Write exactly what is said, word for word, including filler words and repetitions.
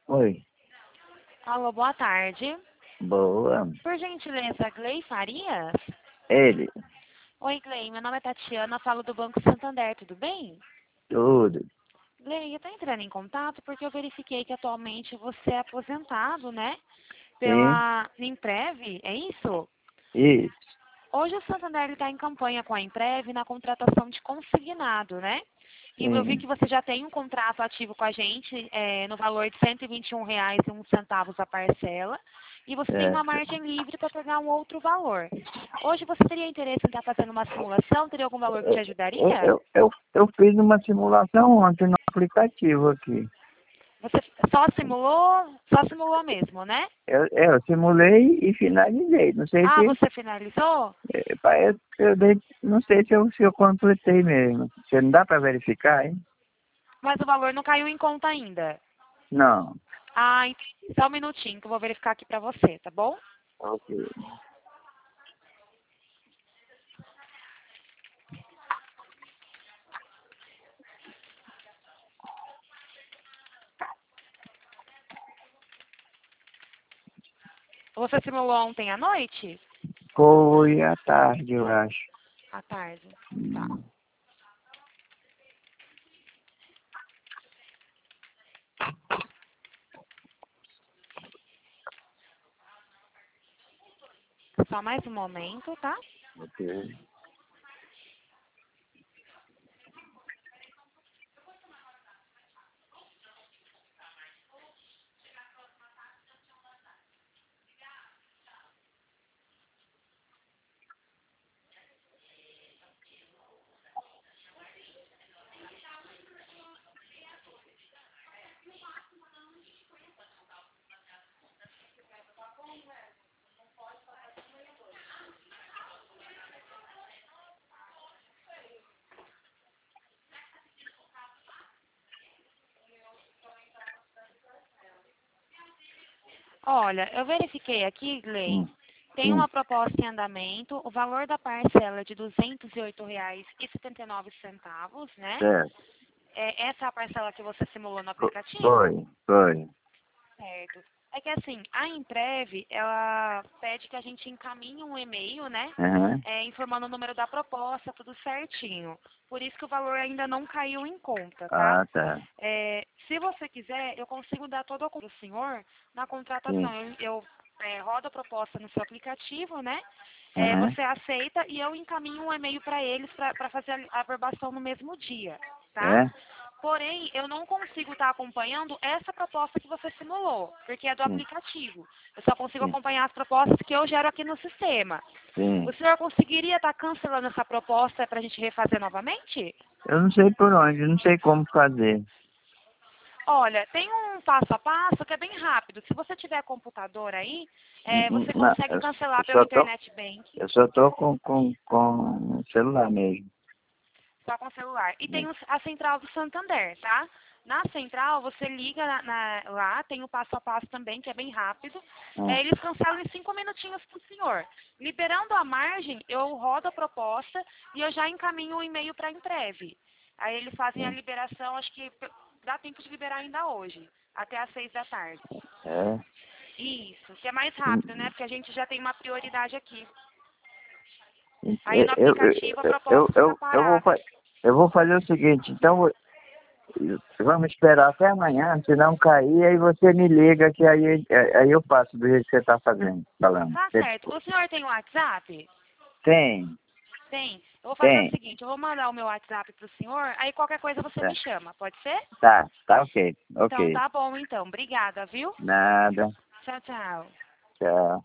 Oi, Alô, boa tarde. boa. Por gentileza, Glei Farias? Ele, Oi, Glei, meu nome é Tatiana, falo do Banco Santander, tudo bem? tudo. Glei, eu estou entrando em contato porque eu verifiquei que atualmente você é aposentado, né? Sim, Pela Emprev, é isso? isso, Hoje o Santander está em campanha com a Emprev na contratação de consignado, né? E eu vi sim, que você já tem um contrato ativo com a gente é, no valor de cento e vinte e um reais e um centavos a parcela. E você tem uma certo. margem livre para pegar um outro valor. Hoje você teria interesse em estar fazendo uma simulação? Teria algum valor que te Eu, ajudaria? eu, eu, eu fiz uma simulação ontem no aplicativo aqui. Você só simulou? Só simulou mesmo, né? Eu, eu simulei e finalizei. Não sei Ah, se, você finalizou? eh, parece que eu dei, não sei se eu, se eu completei mesmo. Você não dá para verificar, hein? Mas o valor não caiu em conta ainda. Não. Ah, entendi. Só um minutinho que eu vou verificar aqui para você, tá bom? Ok. Você simulou ontem à noite? Foi à tarde, eu acho. À tarde. Tá. Hum. Só mais um momento, tá? Ok. Olha, eu verifiquei aqui, Glei. Hum. Tem Sim, uma proposta em andamento. O valor da parcela é de duzentos e oito reais e setenta e nove centavos, né? certo. É, essa é a parcela que você simulou no Fo- aplicativo? Foi, foi. Certo. É que assim, a Emprev, ela pede que a gente encaminhe um e-mail, né? Aham. É, informando o número da proposta, tudo certinho. Por isso que o valor ainda não caiu em conta, tá? Ah, tá. É, se você quiser, eu consigo dar todo o acordo do senhor na contratação. Sim. Eu, eu é, rodo a proposta no seu aplicativo, né? É, Aham. você aceita e eu encaminho um e-mail para eles para fazer a, a averbação no mesmo dia, tá? É? Porém, eu não consigo estar acompanhando essa proposta que você simulou, porque é do Sim, aplicativo. Eu só consigo sim, acompanhar as propostas que eu gero aqui no sistema. O sim. senhor conseguiria estar cancelando essa proposta para a gente refazer novamente? Eu não sei por onde, eu não sei como fazer. Olha, tem um passo a passo que é bem rápido. Se você tiver computador aí, Hum, é, hum, você Não, consegue eu, eu cancelar pelo só tô, Internet Bank, eu só tô com, com, com o celular mesmo. só com celular. E tem Né? o- a central do Santander, tá? Na central, você liga na- na- lá, tem o passo a passo também, que é bem rápido. Ah, É, eles cancelam em cinco minutinhos para o senhor. Liberando a margem, eu rodo a proposta e eu já encaminho o e-mail para a Emprev. Aí eles fazem a sim. liberação, acho que p- dá tempo de liberar ainda hoje, até às seis da tarde. É. Isso, que é mais Hum, rápido, né? Porque a gente já tem uma prioridade aqui. hum, Aí no Eu, eu, aplicativo a eu, eu, proposta fica eu, eu vou, parada. fa- eu vou fazer o seguinte, então eu- vamos esperar até amanhã, se não cair, aí você me liga que aí, aí eu passo do jeito que você está fazendo, falando. Tá Você certo. O senhor tem o WhatsApp? tem, Tem. Eu vou fazer o tem. seguinte, eu vou mandar o meu WhatsApp pro senhor, aí qualquer coisa você Tá, me chama, pode ser? tá, tá ok, Então ok. tá bom então. Obrigada, viu? Nada. Tchau, tchau. Tchau.